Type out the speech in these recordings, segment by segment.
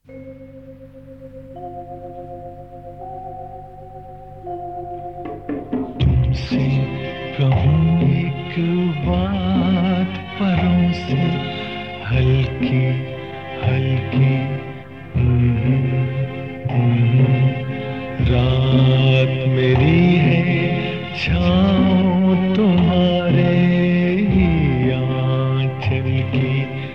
तुमसे कहूँ एक बात परों से हल्की हल्की। रात मेरी है छाँव तुम्हारे आँचल की।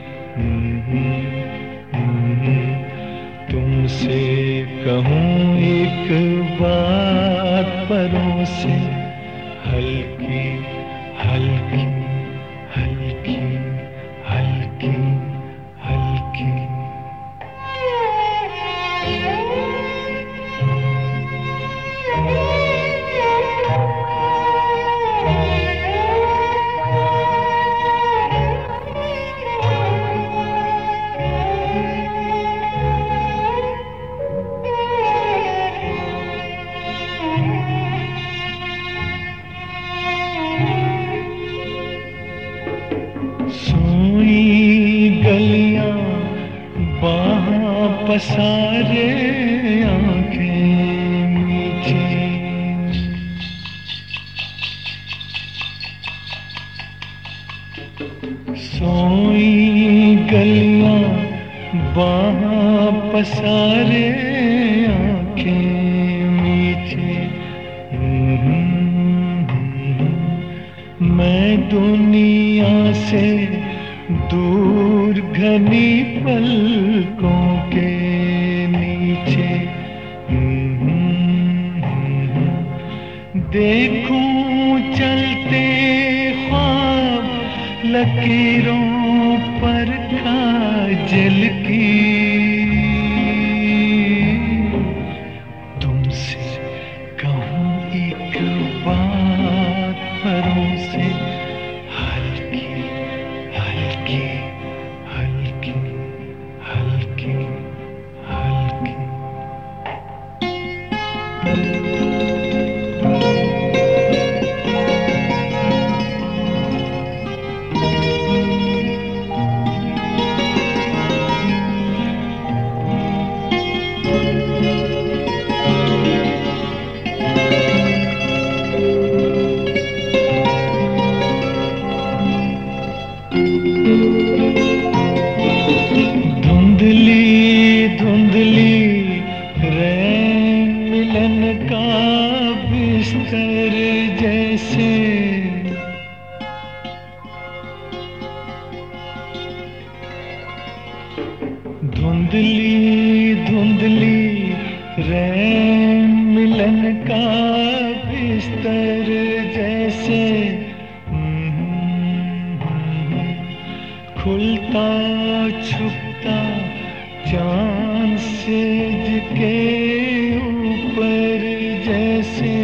तुमसे कहूँ एक बात परों से हल्की हल्की हल्की हल्की हल्की। सोई गलियां बाहां पसारे आंखें मीठी। सोई गलियां बाहां पसारे आंखें मीठी। मैं दुनिया से दूर घनी पलकों के नीचे देखूं चलते ख्वाब लकीरों पर काजल की। तुमसे कहूँ एक बात परों से हल्की हल्की हल्की हल्की हल्की। धुंधली धुंधली रैन मिलन का बिस्तर जैसे। धुंधली धुंधली रैन मिलन का बिस्तर जैसे। खुलता छुपता चांद सेज के ऊपर जैसे।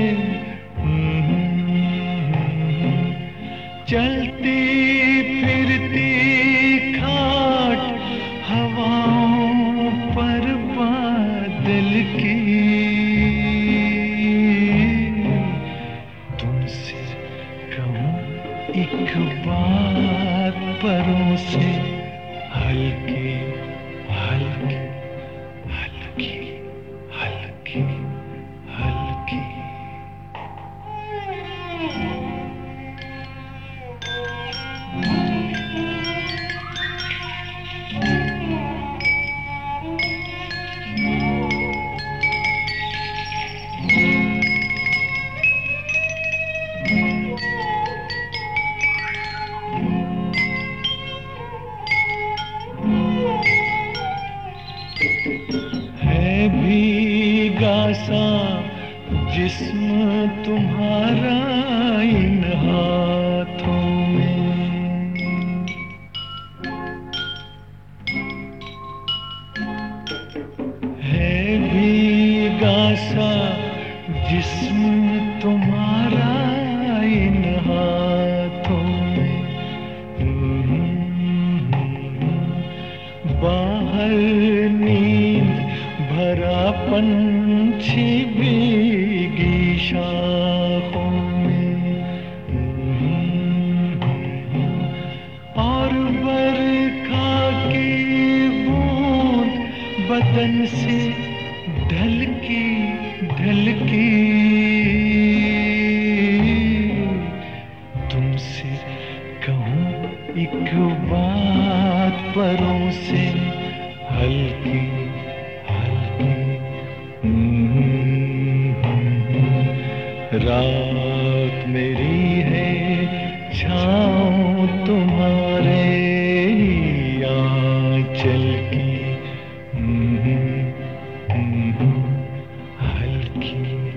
चलती फिरती खाट हवाओं पर बादल की। तुमसे कहूँ एक बात परों से हल्की हल्की हल्की हल्की हल्की। है भीगा सा जिस्म तुम्हारा इन हाथों में। है भीगा सा जिस्म तुम्हारा इन हाथों में। बाहर नींद भरा पंछी भीगी शाखों में। और बरखा की बूंद बदन से ढलकी ढलकी तुमसे कहूँ एक बात परों से हल्की हल्की। रात मेरी है छाँव तुम्हारे आंचल की हल्की।